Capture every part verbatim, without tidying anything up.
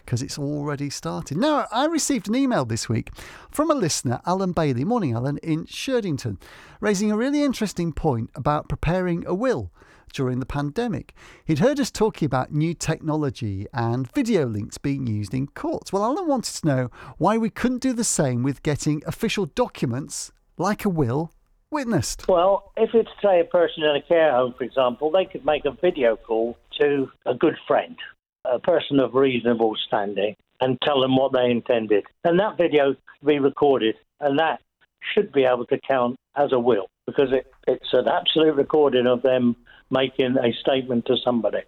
because it's already started. Now, I received an email this week from a listener, Alan Bailey, morning Alan, in Sherdington, raising a really interesting point about preparing a will during the pandemic. He'd heard us talking about new technology and video links being used in courts. Well, Alan wanted to know why we couldn't do the same with getting official documents, like a will, witnessed. Well, if it's, say, a person in a care home, for example, they could make a video call to a good friend, a person of reasonable standing, and tell them what they intended. And that video could be recorded, and that should be able to count as a will, because it, it's an absolute recording of them making a statement to somebody.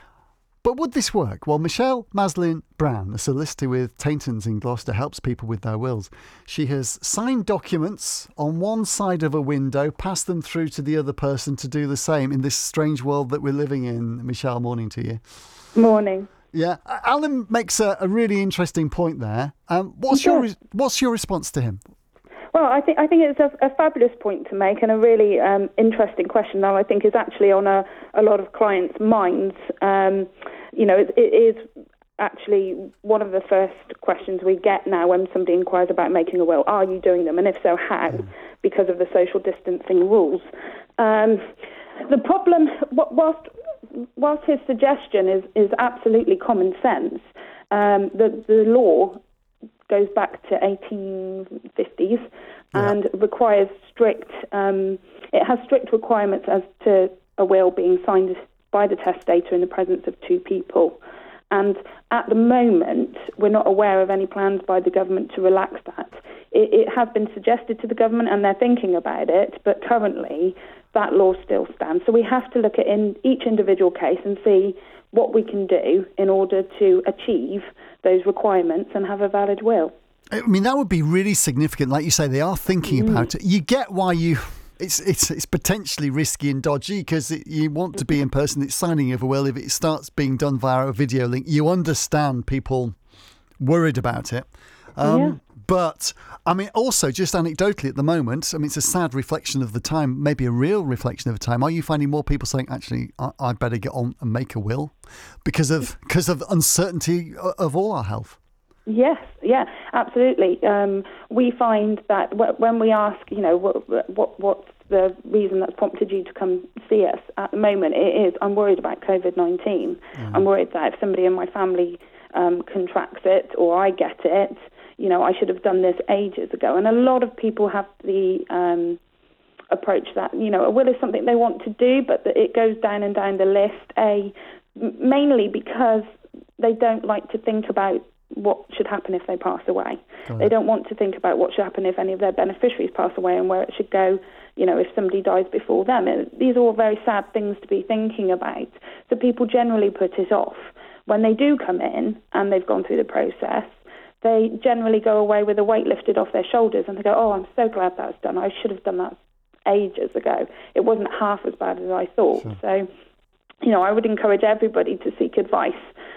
But would this work? Well, Michelle Maslin Brown, a solicitor with Taintons in Gloucester, helps people with their wills. She has signed documents on one side of a window, passed them through to the other person to do the same in this strange world that we're living in. Michelle, morning to you. Morning. Yeah, Alan makes a, a really interesting point there. Um, what's Sure. your what's your response to him? Well, I think I think it's a, a fabulous point to make, and a really um, interesting question that I think is actually on a, a lot of clients' minds. Um, you know, it, it is actually one of the first questions we get now when somebody inquires about making a will. Are you doing them? And if so, how? Mm. Because of the social distancing rules. Um, the problem, whilst, whilst his suggestion is, is absolutely common sense, um, the, the law goes back to eighteen fifties yeah. and requires strict, um, it has strict requirements as to a will being signed by the testator in the presence of two people. And at the moment, we're not aware of any plans by the government to relax that. It, it has been suggested to the government and they're thinking about it, but currently that law still stands. So we have to look at in each individual case and see what we can do in order to achieve those requirements and have a valid will. I mean, that would be really significant. Like you say, they are thinking Mm. about it. You get why you... It's it's it's potentially risky and dodgy because you want to be in person. It's signing of a will. If it starts being done via a video link, you understand people worried about it. Um, yeah. But, I mean, also, just anecdotally at the moment, I mean, it's a sad reflection of the time, maybe a real reflection of the time. Are you finding more people saying, actually, I, I'd better get on and make a will because of because of uncertainty of all our health? Yes, yeah, absolutely. Um, we find that w- when we ask, you know, what, what what's the reason that's prompted you to come see us, at the moment it is, I'm worried about covid nineteen. Mm-hmm. I'm worried that if somebody in my family um, contracts it or I get it, you know, I should have done this ages ago. And a lot of people have the um, approach that, you know, a will is something they want to do, but that it goes down and down the list, a, mainly because they don't like to think about what should happen if they pass away. They don't want to think about what should happen if any of their beneficiaries pass away and where it should go, you know, if somebody dies before them. And these are all very sad things to be thinking about. So people generally put it off. When they do come in and they've gone through the process, they generally go away with a weight lifted off their shoulders and they go, oh, I'm so glad that's done. I should have done that ages ago. It wasn't half as bad as I thought. Sure. So, you know, I would encourage everybody to seek advice,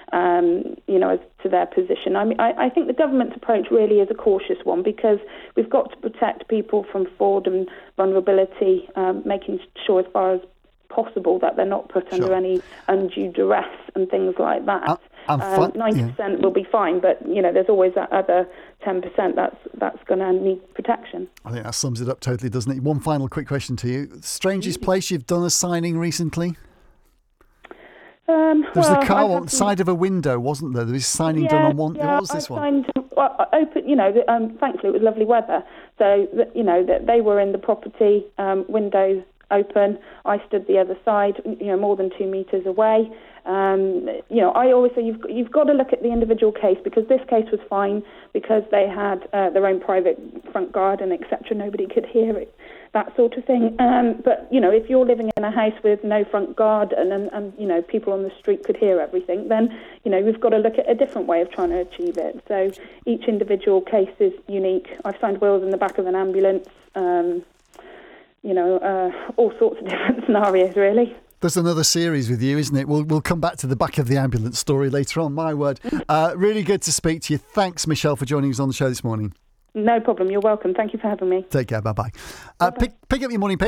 um, you know, as to their position. I mean, I, I think the government's approach really is a cautious one because we've got to protect people from fraud and vulnerability, um, making sure as far as possible that they're not put sure. under any undue duress and things like that. Uh, um, fun, ninety percent yeah. will be fine, but, you know, there's always that other ten percent that's, that's going to need protection. I think that sums it up totally, doesn't it? One final quick question to you. Strangest place you've done a signing recently? Um, there was well, the car on the to... side of a window, wasn't there? There was signing yeah, done on one. Yeah, what was this I one? Signed, well, open, you know, um, thankfully it was lovely weather. So, you know, that they were in the property, um, windows open. I stood the other side, you know, more than two metres away. Um, you know, I always say you've you've got to look at the individual case because this case was fine because they had uh, their own private front garden, et cetera. Nobody could hear it, that sort of thing. Um, but, you know, if you're living in a house with no front garden and, and, you know, people on the street could hear everything, then, you know, we've got to look at a different way of trying to achieve it. So each individual case is unique. I've signed wills in the back of an ambulance, um, you know, uh, all sorts of different scenarios, really. There's another series with you, isn't it? We'll we'll come back to the back of the ambulance story later on, my word. Uh, really good to speak to you. Thanks, Michelle, for joining us on the show this morning. No problem. You're welcome. Thank you for having me. Take care. Bye-bye. Uh, pick, pick up your morning paper.